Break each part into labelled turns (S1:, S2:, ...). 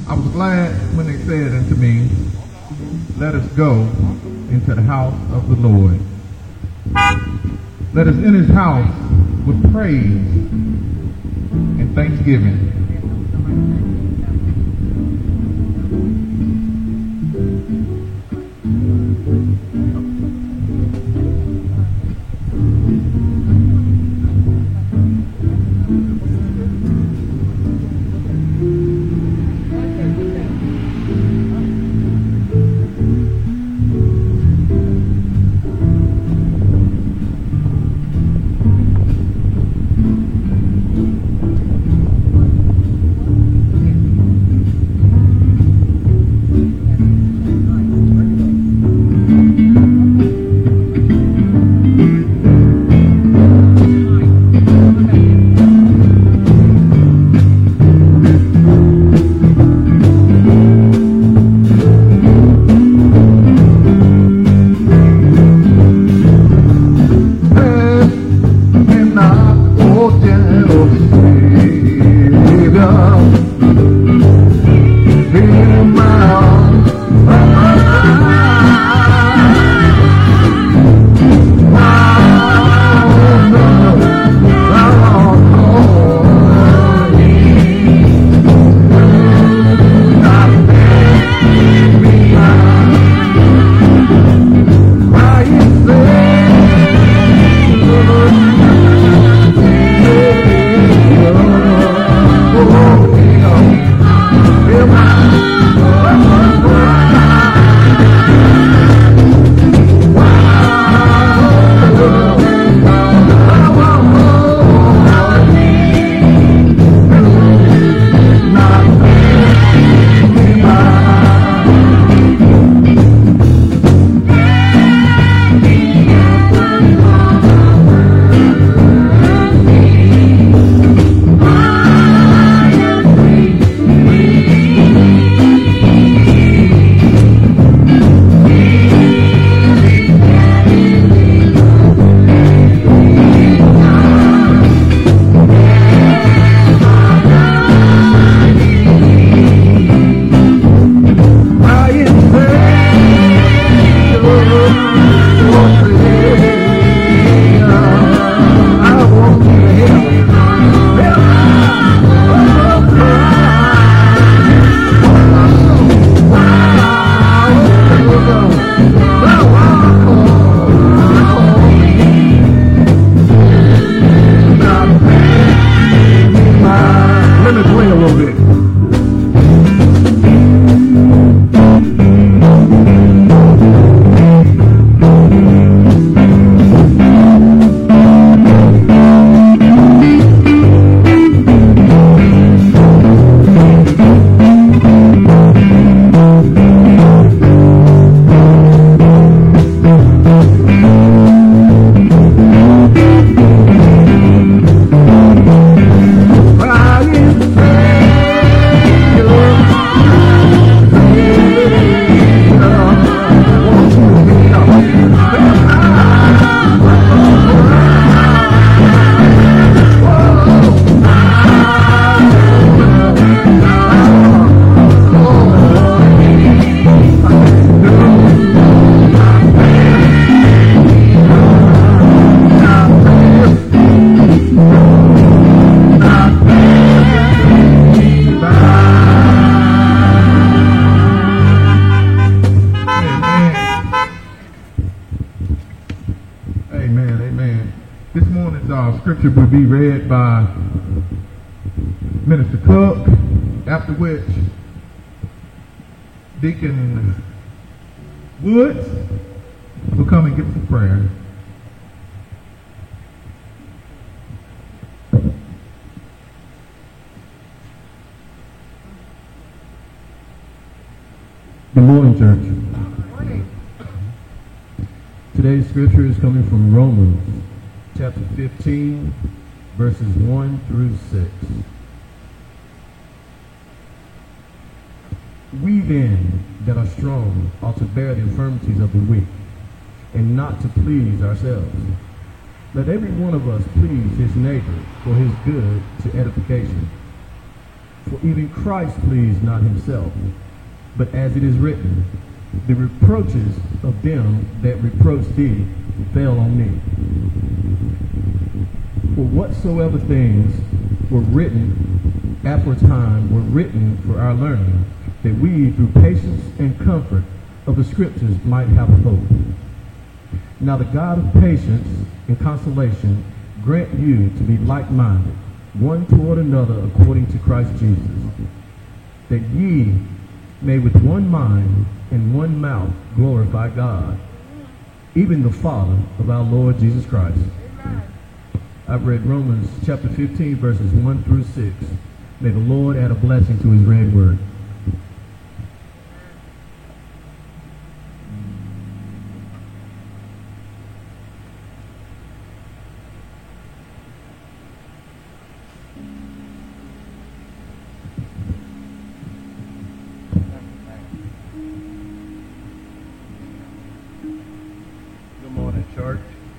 S1: I was glad when they said unto me, let us go into the house of the Lord. Let us in his house with praise and thanksgiving. Scripture will be read by Minister Cook, after which Deacon Woods will come and give some prayer.
S2: Good morning, church. Good morning. Today's scripture is coming from Romans chapter 15, verses 1 through 6. We then that are strong ought to bear the infirmities of the weak, and not to please ourselves. Let every one of us please his neighbor for his good to edification. For even Christ pleased not himself, but as it is written, the reproaches of them that reproached thee fell on me. For whatsoever things were written aforetime were written for our learning, that we through patience and comfort of the Scriptures might have hope. Now the God of patience and consolation grant you to be like-minded, one toward another according to Christ Jesus, that ye may with one mind and one mouth glorify God, even the Father of our Lord Jesus Christ. I've read Romans chapter 15, verses 1 through 6. May the Lord add a blessing to his read word.
S1: Good morning, church.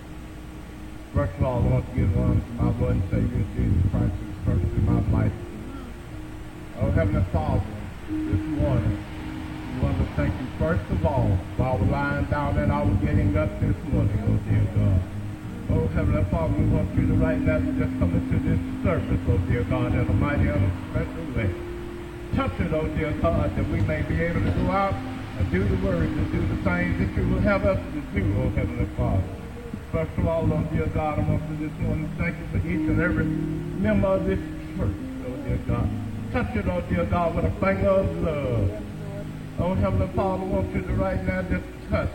S1: First of all, I want to give honor to my Lord and Savior, Jesus Christ, who's first in my life. Oh, Heavenly Father, this morning, we want to thank you first of all while we're lying down and I was getting up this morning, oh dear God. Oh, Heavenly Father, we want you to right now to just come into this service, oh dear God, in a mighty and a special way. Touch it, oh dear God, that we may be able to go out and do the words and do the things that you will have us to do, oh Heavenly Father. First of all, oh dear God, I want to this morning thank you for each and every member of this church, oh dear God. Touch it, oh dear God, with a finger of love. Oh Heavenly Father, I want you to right now just touch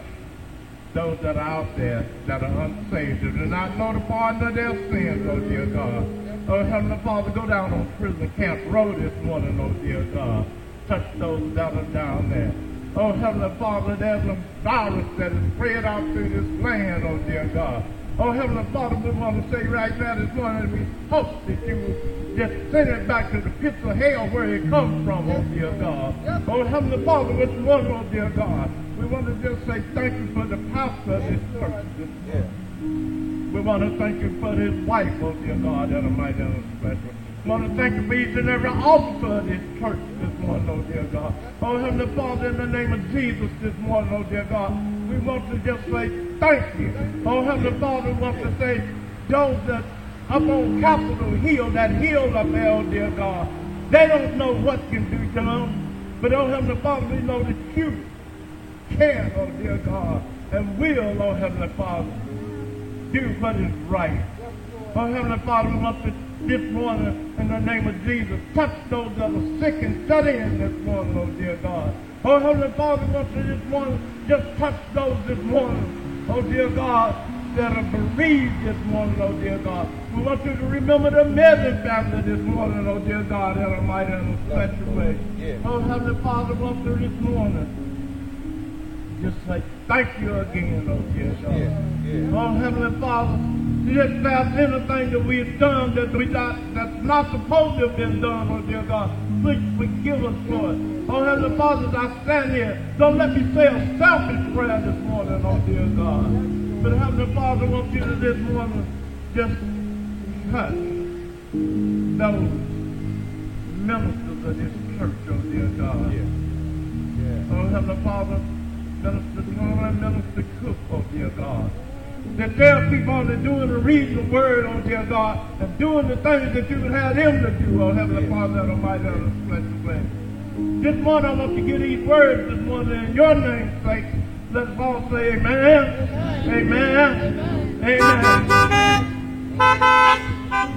S1: those that are out there that are unsaved, that do not know the pardon of their sins, oh dear God. Oh Heavenly Father, go down on Prison Camp Road this morning, oh dear God. Touch those that are down there. Oh Heavenly Father, there's a virus that is spread out through this land, oh dear God. Oh Heavenly Father, we want to say right now this morning, we hope that you will just send it back to the pits of hell where it comes from, oh dear God. Oh Heavenly Father, this morning, oh dear God, we want to just say thank you for the pastor of this church this morning. We want to thank you for his wife, oh dear God, that are mighty and special. We want to thank you for each and every officer of this church this morning, oh dear God. Oh Heavenly Father, in the name of Jesus this morning, oh dear God, we want to just say thank you. Oh Heavenly Father, we want to say those that up on Capitol Hill, that hill up there, oh dear God, they don't know what can do to them. But oh Heavenly Father, we know that you can, oh dear God, and will, oh Heavenly Father, do what is right. Oh Heavenly Father, we want to this morning, in the name of Jesus, touch those that are sick and shut in this morning, oh dear God. Oh Heavenly Father, we want to this morning just touch those this morning, oh dear God, that are bereaved this morning, oh dear God. We want you to remember the Medley family this morning, oh dear God, in a mighty and a special way. Oh Heavenly Father, we want to this morning just say thank you again, oh dear God. Oh Heavenly Father, if there's anything that we've done that's not supposed to have been done, oh dear God, please forgive us for it. Oh Heavenly Father, as I stand here, don't let me say a selfish prayer this morning, oh dear God. But Heavenly Father, I want you to this morning just touch those ministers of this church, oh dear God. Oh Heavenly Father, Minister Tom and Minister Cook, oh dear God. That they'll keep on doing and reading the word, oh dear God, and doing the things that you would have them to do, oh Heavenly Father, that Almighty and a special way. This morning I want to get these words this morning in your name's sake. Let's all say amen. Amen. Amen. Amen.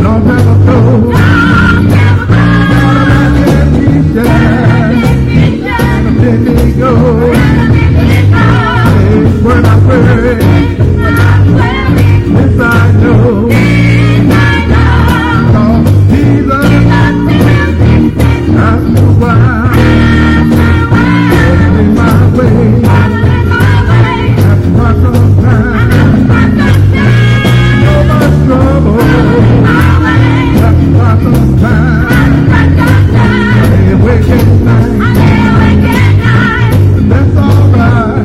S2: Long time ago, let me go. When I'm weary, yes I know. Cause Jesus, after a while, in my way, after quite some time, so much trouble, after quite some time, I lay awake at night, and that's alright.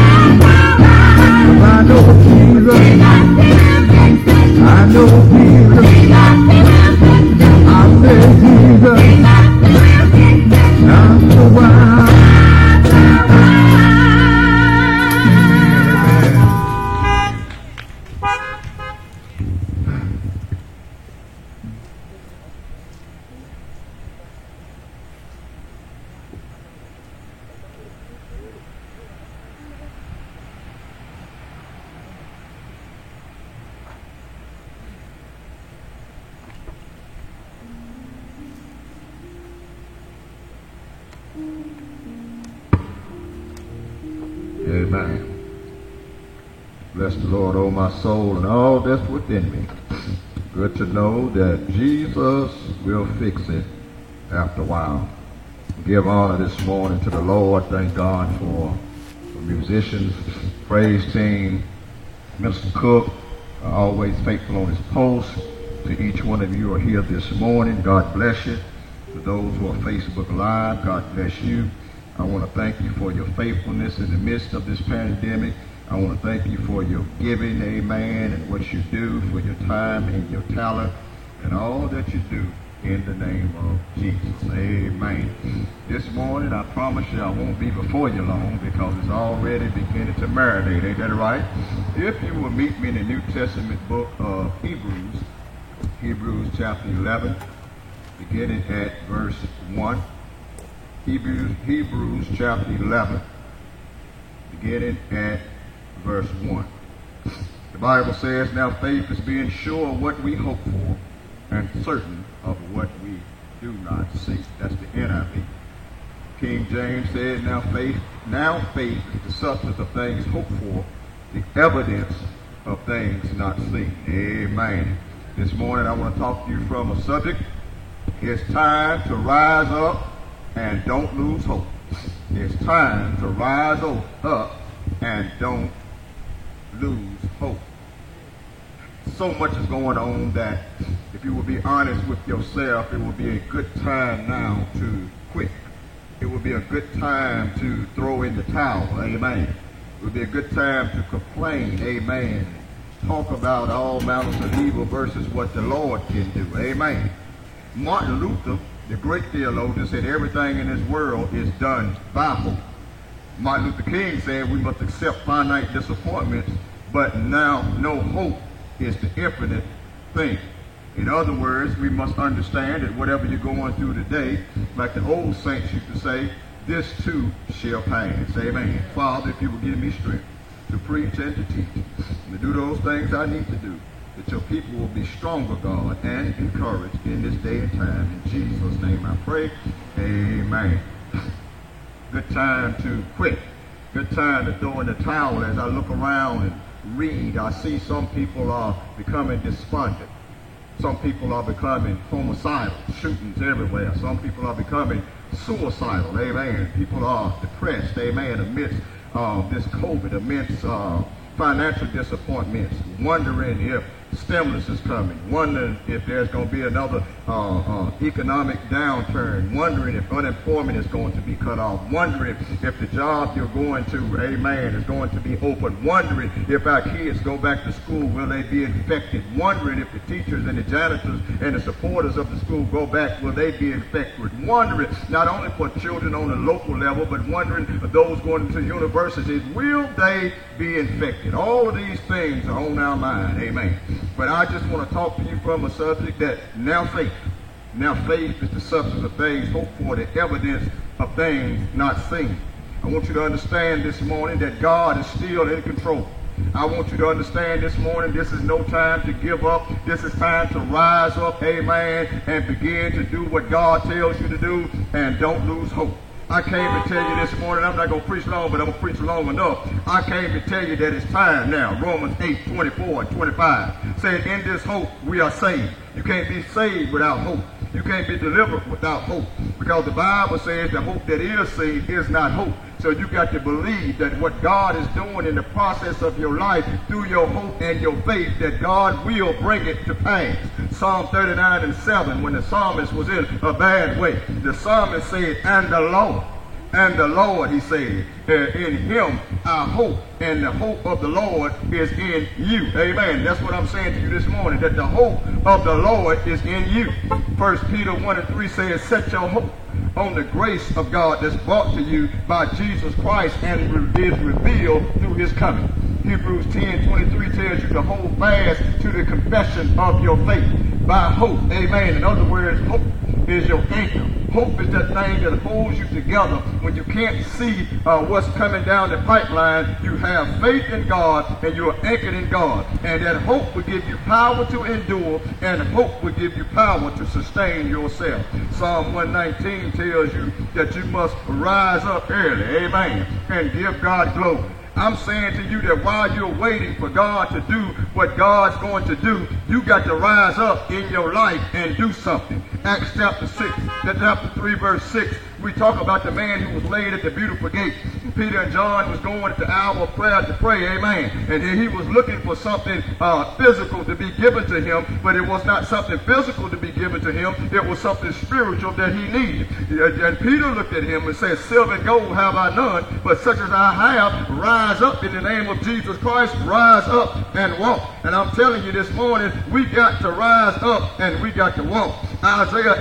S2: I know Jesus, I know Jesus, I say Jesus, after a while.
S3: Amen. Bless the Lord, O my soul, and all that's within me. Good to know that Jesus will fix it after a while. Give honor this morning to the Lord. Thank God for the musicians, praise team, Mr. Cook, always faithful on his post. To each one of you who are here this morning, God bless you. To those who are Facebook Live, God bless you. I want to thank you for your faithfulness in the midst of this pandemic. I want to thank you for your giving, amen, and what you do, for your time and your talent, and all that you do in the name of Jesus. Amen. This morning, I promise you I won't be before you long because it's already beginning to marinate. Ain't that right? If you will meet me in the New Testament book of Hebrews, Hebrews chapter 11, beginning at verse 1. Hebrews chapter 11, beginning at verse 1. The Bible says, now faith is being sure of what we hope for and certain of what we do not see. That's the NIV. King James said, now faith is the substance of things hoped for, the evidence of things not seen. Amen. This morning I want to talk to you from a subject. It's time to rise up and don't lose hope. It's time to rise up and don't lose hope. So much is going on that if you will be honest with yourself, it will be a good time now to quit. It will be a good time to throw in the towel. Amen. It will be a good time to complain. Amen. Talk about all malice of evil versus what the Lord can do. Amen. Martin Luther, the great theologian, said everything in this world is done by hope. Martin Luther King said we must accept finite disappointments, but now no hope is the infinite thing. In other words, we must understand that whatever you're going through today, like the old saints used to say, this too shall pass. Amen. Father, if you will give me strength to preach and to teach, and to do those things I need to do, that your people will be stronger, God, and encouraged in this day and time. In Jesus' name I pray. Amen. Good time to quit. Good time to throw in the towel. As I look around and read, I see some people are becoming despondent. Some people are becoming homicidal, shootings everywhere. Some people are becoming suicidal. Amen. People are depressed. Amen. Amidst this COVID, amidst financial disappointments, wondering if stimulus is coming, wondering if there's going to be another economic downturn, wondering if unemployment is going to be cut off, wondering if the job you're going to, amen, is going to be open, wondering if our kids go back to school, will they be infected, wondering if the teachers and the janitors and the supporters of the school go back, will they be infected, wondering not only for children on a local level, but wondering for those going to universities, will they be infected? All of these things are on our mind, amen. But I just want to talk to you from a subject that now faith is the substance of things hoped for, the evidence of things not seen. I want you to understand this morning that God is still in control. I want you to understand this morning, this is no time to give up. This is time to rise up, amen, and begin to do what God tells you to do, and don't lose hope. I came to tell you this morning, I'm not going to preach long, but I'm going to preach long enough. I came to tell you that it's time now. Romans 8:24 and 25 said, in this hope we are saved. You can't be saved without hope. You can't be delivered without hope. Because the Bible says the hope that is saved is not hope. So you got to believe that what God is doing in the process of your life through your hope and your faith, that God will bring it to pass. Psalm 39 and 7, when the psalmist was in a bad way, the psalmist said, and the Lord, he said, in him I hope, and the hope of the Lord is in you. Amen. That's what I'm saying to you this morning, that the hope of the Lord is in you. 1 Peter 1 and 3 says, set your hope on the grace of God that's brought to you by Jesus Christ and is revealed through his coming. Hebrews 10:23 tells you to hold fast to the confession of your faith by hope. Amen. In other words, hope is your anchor. Hope is that thing that holds you together when you can't see what's coming down the pipeline. You have faith in God and you are anchored in God. And that hope will give you power to endure, and hope will give you power to sustain yourself. Psalm 119 tells you that you must rise up early, amen, and give God glory. I'm saying to you that while you're waiting for God to do what God's going to do, you got to rise up in your life and do something. Acts chapter 3, verse 6, we talk about the man who was laid at the beautiful gate. Peter and John was going at the hour of prayer to pray, amen. And then he was looking for something physical to be given to him, but it was not something physical to be given to him. It was something spiritual that he needed. And Peter looked at him and said, silver and gold have I none, but such as I have, rise up in the name of Jesus Christ, rise up and walk. And I'm telling you this morning, we got to rise up and we got to walk. Isaiah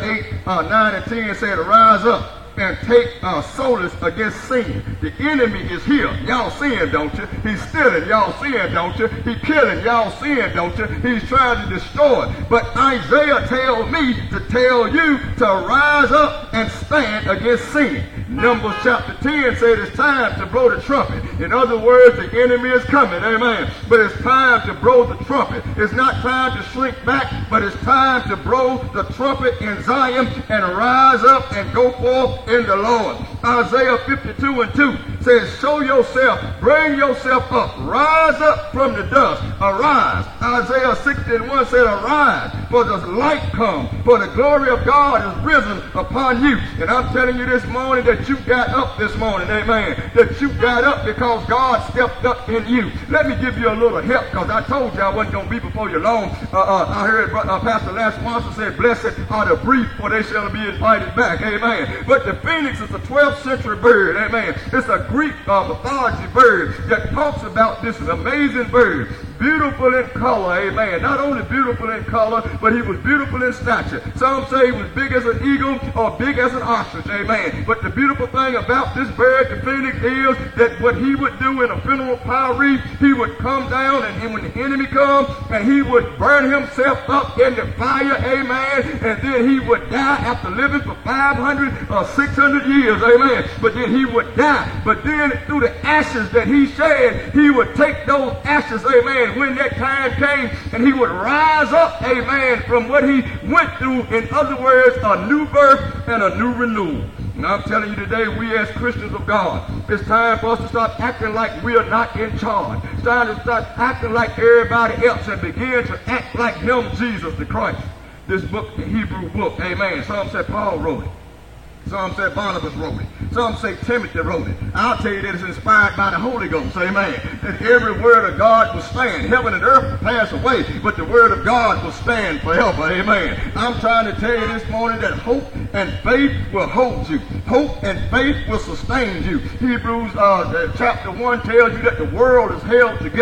S3: 9 and 10 said, rise up and take solace against sin. The enemy is here. Y'all seeing, don't you? He's stealing. Y'all seeing, don't you? He's killing. Y'all seeing, don't you? He's trying to destroy. But Isaiah tells me to tell you to rise up and stand against sin. Numbers chapter 10 said it's time to blow the trumpet. In other words, the enemy is coming. Amen. But it's time to blow the trumpet. It's not time to shrink back, but it's time to blow the trumpet in Zion and rise up and go forth in the Lord. Isaiah 52 and 2 says, show yourself, bring yourself up, rise up from the dust, arise. Isaiah 60 and 1 said, arise, for the light come, for the glory of God is risen upon you. And I'm telling you this morning that you got up this morning, amen, that you got up because God stepped up in you. Let me give you a little help, because I told you I wasn't going to be before you long. I heard Pastor Lance Swanson say, blessed are the brief, for they shall be invited back, amen. But the phoenix is a 12th century bird, amen. It's a Greek mythology bird that talks about this amazing bird. Beautiful in color, amen. Not only beautiful in color, but he was beautiful in stature. Some say he was big as an eagle or big as an ostrich, amen. But the beautiful thing about this bird, the phoenix, is that what he would do in a funeral pyre, he would come down, and when the enemy comes, and he would burn himself up in the fire, amen. And then he would die after living for 500 or 600 years, amen. But then he would die. But then through the ashes that he shed, he would take those ashes, amen, when that time came, and he would rise up, amen, from what he went through. In other words, a new birth and a new renewal. And I'm telling you today, we as Christians of God, it's time for us to stop acting like we are not in charge. It's time to start acting like everybody else and begin to act like him, Jesus the Christ. This book, the Hebrew book, amen. Some say Paul wrote it. Some say Barnabas wrote it. Some say Timothy wrote it. I'll tell you that it's inspired by the Holy Ghost, amen. That every word of God will stand. Heaven and earth will pass away, but the word of God will stand forever, amen. I'm trying to tell you this morning that hope and faith will hold you. Hope and faith will sustain you. Hebrews chapter 1 tells you that the world is held together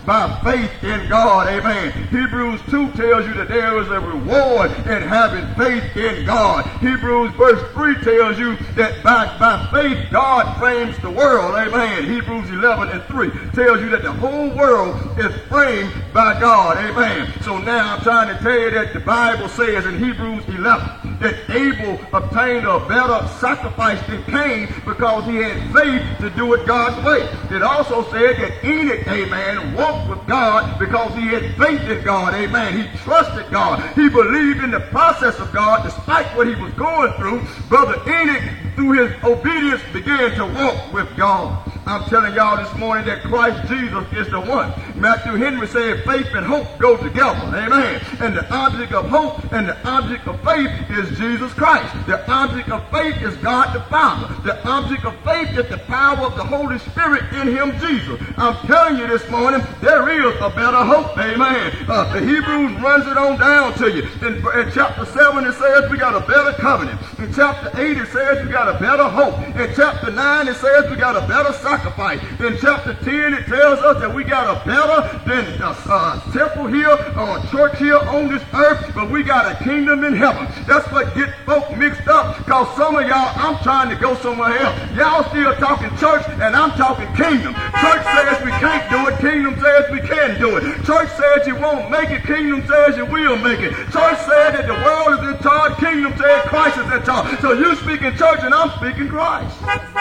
S3: by faith in God. Amen. Hebrews 2 tells you that there is a reward in having faith in God. Hebrews verse 3 tells you that by faith God frames the world. Amen. Hebrews 11 and 3 tells you that the whole world is framed by God. Amen. So now I'm trying to tell you that the Bible says in Hebrews 11 that Abel obtained a better sacrifice than Cain because he had faith to do it God's way. It also said that Enoch, amen, walked with God because he had faith in God. Amen. He trusted God. He believed in the process of God despite what he was going through. Brother Enoch, through his obedience, began to walk with God. I'm telling y'all this morning that Christ Jesus is the one. Matthew Henry said faith and hope go together. Amen. And the object of hope and the object of faith is Jesus Christ. The object of faith is God the Father. The object of faith is the power of the Holy Spirit in him, Jesus. I'm telling you this morning, there is a better hope. Amen. The Hebrews runs it on down to you. In chapter 7 it says we got a better covenant. In chapter 8 it says we got a better hope. In chapter 9 it says we got a better sacrifice. In chapter 10 it tells us that we got a better than a temple here or a church here on this earth, but we got a kingdom in heaven. That's what gets folk mixed up, because some of y'all, I'm trying to go somewhere else. Y'all still talking church and I'm talking kingdom. Church says we can't do it. Kingdom says we can do it. Church says you won't make it. Kingdom says you will make it. Church said that the world is in charge. Kingdom says Christ is in charge. So you speaking church and I'm speaking Christ.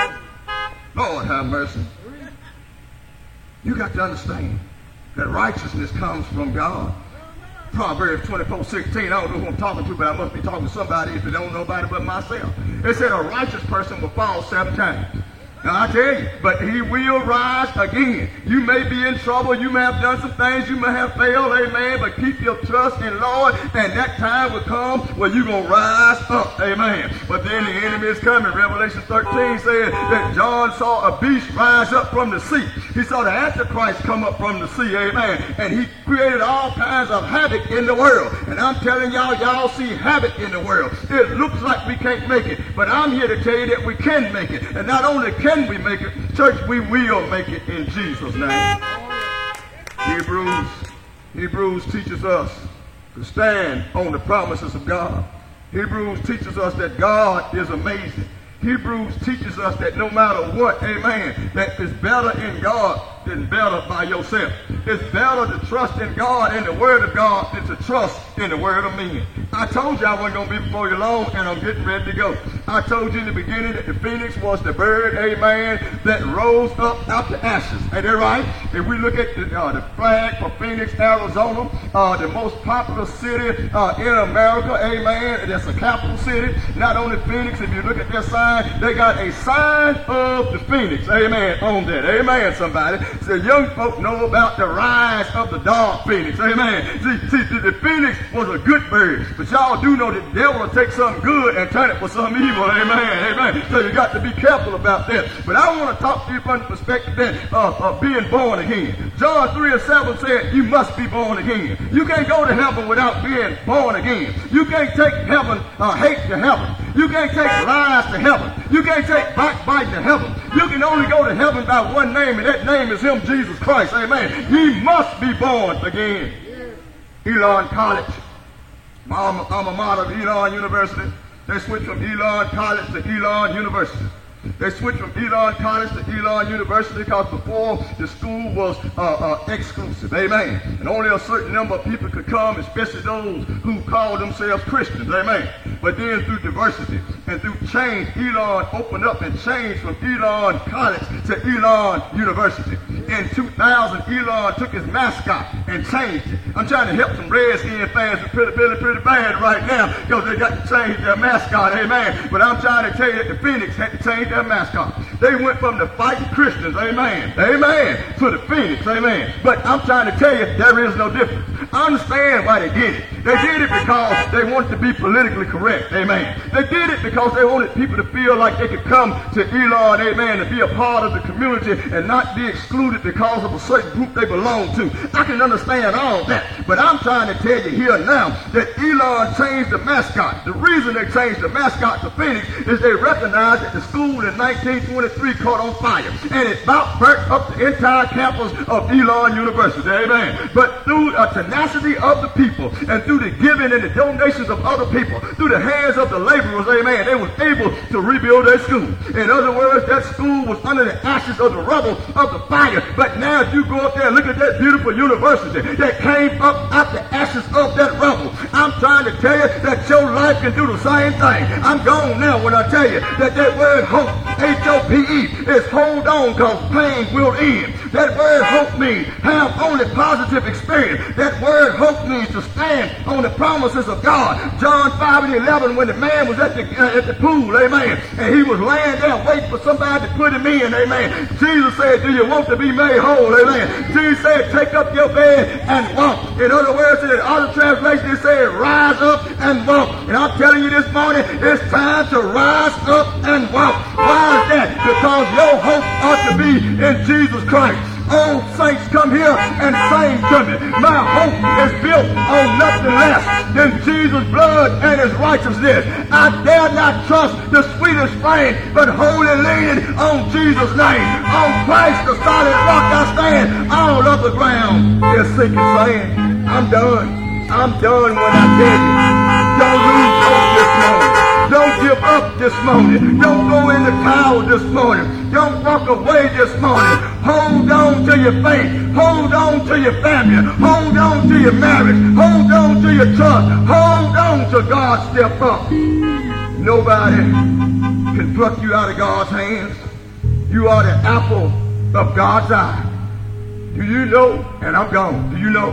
S3: Lord have mercy. You got to understand that righteousness comes from God. Proverbs 24:16. I don't know who I'm talking to, but I must be talking to somebody if I don't know about it but myself. It said a righteous person will fall 7 times. Now I tell you, but he will rise again. You may be in trouble. You may have done some things. You may have failed. Amen. But keep your trust in Lord, and that time will come where you're going to rise up. Amen. But then the enemy is coming. Revelation 13 says that John saw a beast rise up from the sea. He saw the Antichrist come up from the sea. Amen. And he created all kinds of havoc in the world. And I'm telling y'all see havoc in the world. It looks like we can't make it. But I'm here to tell you that we can make it. And not only can we make it, church, we will make it in Jesus' name. Hebrews teaches us to stand on the promises of God. Hebrews teaches us that God is amazing. Hebrews teaches us that no matter what, amen, that it's better in God than better by yourself. It's better to trust in God and the Word of God than to trust in the Word of men. I told you I wasn't going to be before you long, and I'm getting ready to go. I told you in the beginning that the phoenix was the bird, amen, that rose up out the ashes. Ain't that right? If we look at the flag for Phoenix, Arizona, the most popular city in America, amen, that's a capital city. Not only Phoenix, if you look at their sign, they got a sign of the phoenix, amen, on that. Amen, somebody. So young folk know about the rise of the dark phoenix. Amen. See, the phoenix was a good bird, but y'all do know that the devil will take something good and turn it for something evil. Amen. Amen. So you got to be careful about that. But I want to talk to you from the perspective of being born again. John 3:7 said you must be born again. You can't go to heaven without being born again. You can't take hate to heaven. You can't take lies to heaven. You can't take backbite to heaven. You can only go to heaven by one name, and that name is him, Jesus Christ. Amen. He must be born again. Elon College, my alma mater of Elon University, they switched from Elon College to Elon University. They switched from Elon College to Elon University because before the school was exclusive. Amen. And only a certain number of people could come, especially those who called themselves Christians. Amen. But then through diversity and through change, Elon opened up and changed from Elon College to Elon University. In 2000, Elon took his mascot and changed it. I'm trying to help some Redskin fans who are pretty bad right now because they got to change their mascot. Amen. But I'm trying to tell you that the Phoenix had to change their mascot. They went from the fighting Christians, amen, to the Phoenix, amen. But I'm trying to tell you, there is no difference. I understand why they did it. They did it because they wanted to be politically correct. Amen. They did it because they wanted people to feel like they could come to Elon, amen, and be a part of the community and not be excluded because of a certain group they belong to. I can understand all that, but I'm trying to tell you here now that Elon changed the mascot. The reason they changed the mascot to Phoenix is they recognized that the school in 1923 caught on fire, and it about burnt up the entire campus of Elon University. Amen. But through a tenacity of the people and through the giving and the donations of other people, through the hands of the laborers, amen, they was able to rebuild their school. In other words, that school was under the ashes of the rubble of the fire. But now if you go up there and look at that beautiful university that came up out the ashes of that rubble, I'm trying to tell you that your life can do the same thing. I'm gone now when I tell you that that word hope, H-O-P-E, is hold on because pain will end. That word hope means have only positive experience. That word hope means to stand on the promises of God. John 5:11, when the man was at the pool, amen, and he was laying there waiting for somebody to put him in, amen. Jesus said, do you want to be made whole, amen? Jesus said, take up your bed and walk. In other words, in other translations, it said, rise up and walk. And I'm telling you this morning, it's time to rise up and walk. Why is that? Because your hope ought to be in Jesus Christ. Oh, saints, come here and sing to me. My hope is built on nothing less than Jesus' blood and his righteousness. I dare not trust the sweetest frame, but wholly leaning on Jesus' name. On Christ, the solid rock I stand. All of the ground is sinking sand. I'm done. I'm done when I tell you. Don't lose hope this morning. Don't give up this morning. Don't go in the towel this morning. Don't walk away this morning. Hold on to your faith. Hold on to your family. Hold on to your marriage. Hold on to your trust. Hold on to God's step up. Nobody can pluck you out of God's hands. You are the apple of God's eye. Do you know? And I'm gone. Do you know?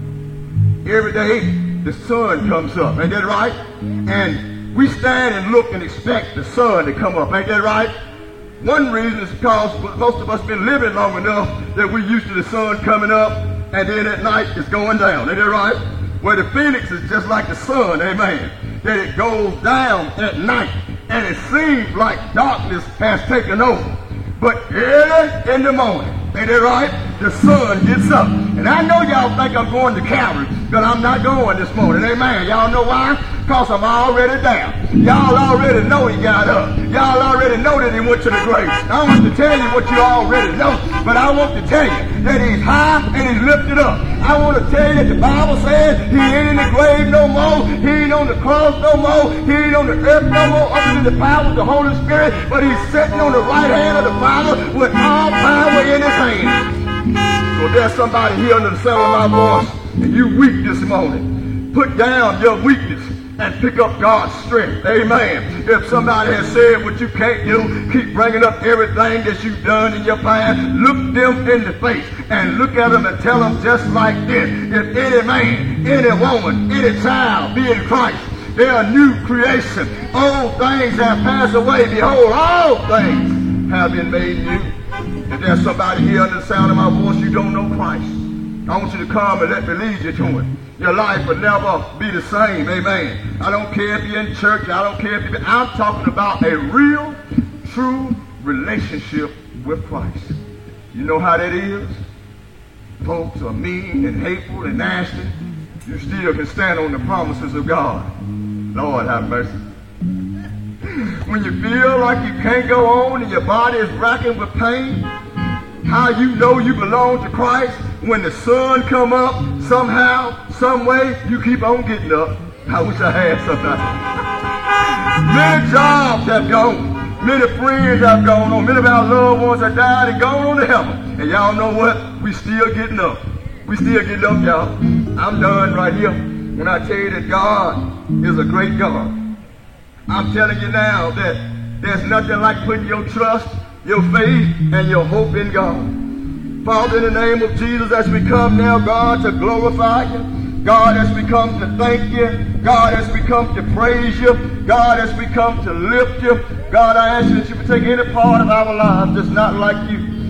S3: Every day the sun comes up. Ain't that right? And we stand and look and expect the sun to come up. Ain't that right? One reason is because most of us been living long enough that we're used to the sun coming up and then at night it's going down. Ain't that right? Well, the phoenix is just like the sun, amen, that it goes down at night and it seems like darkness has taken over. But early in the morning, ain't that right? The sun gets up. And I know y'all think I'm going to Calvary, but I'm not going this morning. Amen. Y'all know why? Because I'm already down. Y'all already know he got up. Y'all already know that he went to the grave. I don't want to tell you what you already know, but I want to tell you that he's high and he's lifted up. I want to tell you that the Bible says he ain't in the grave no more. He ain't on the cross no more. He ain't on the earth no more other than the power of the Holy Spirit, but he's sitting on the right hand of the Father with all power in his hand. So there's somebody here under the sound of my voice, and you weak this morning. Put down your weakness and pick up God's strength. Amen. If somebody has said what you can't do, keep bringing up everything that you've done in your past. Look them in the face and look at them and tell them just like this. If any man, any woman, any child be in Christ, they are a new creation. Old things have passed away. Behold, all things have been made new. If there's somebody here under the sound of my voice, you don't know Christ, I want you to come and let me lead you to him. Your life will never be the same. Amen. I don't care if you're in church. I don't care if you're... I'm talking about a real, true relationship with Christ. You know how that is? Folks are mean and hateful and nasty. You still can stand on the promises of God. Lord have mercy. When you feel like you can't go on and your body is racking with pain, how you know you belong to Christ? When the sun come up, somehow, some way, you keep on getting up. I wish I had somebody. Many jobs have gone. Many friends have gone on. Many of our loved ones have died and gone on to heaven. And y'all know what? We still getting up. We still getting up, y'all. I'm done right here when I tell you that God is a great God. I'm telling you now that there's nothing like putting your trust, your faith, and your hope in God. Father, in the name of Jesus, as we come now, God, to glorify you, God, as we come to thank you, God, as we come to praise you, God, as we come to lift you, God, I ask you that you would take any part of our lives that's not like you.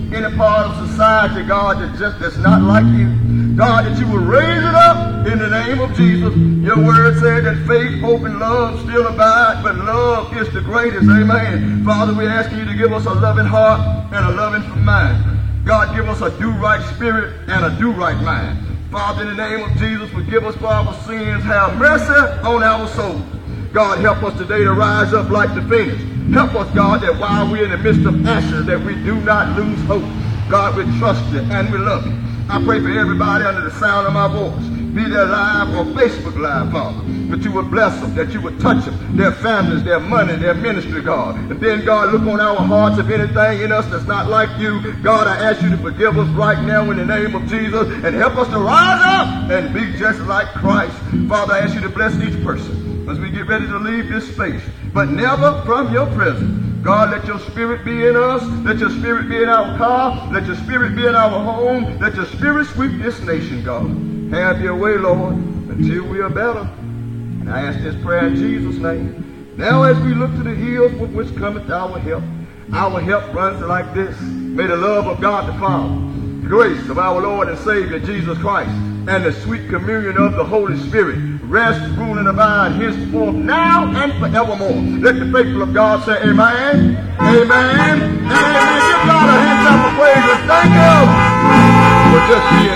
S3: any part of society, God, that's not like you. God, that you will raise it up in the name of Jesus. Your word said that faith, hope, and love still abide, but love is the greatest. Amen. Father, we're asking you to give us a loving heart and a loving mind. God, give us a do-right spirit and a do-right mind. Father, in the name of Jesus, forgive us for our sins. Have mercy on our souls. God, help us today to rise up like the phoenix. Help us, God, that while we're in the midst of ashes, that we do not lose hope. God, we trust you and we love you. I pray for everybody under the sound of my voice, be they live or Facebook Live, Father, that you would bless them, that you would touch them, their families, their money, their ministry, God. And then, God, look on our hearts. If anything in us that's not like you, God, I ask you to forgive us right now in the name of Jesus and help us to rise up and be just like Christ. Father, I ask you to bless each person as we get ready to leave this space, but never from your presence. God, let your spirit be in us. Let your spirit be in our car. Let your spirit be in our home. Let your spirit sweep this nation, God. Have your way, Lord, until we are better. And I ask this prayer in Jesus' name. Now as we look to the hills from which cometh our help runs like this. May the love of God the Father, the grace of our Lord and Savior Jesus Christ, and the sweet communion of the Holy Spirit rest, rule, and abide henceforth, now, and forevermore. Let the faithful of God say amen, amen, and amen. Give God a hand clap of praise and thank you for just being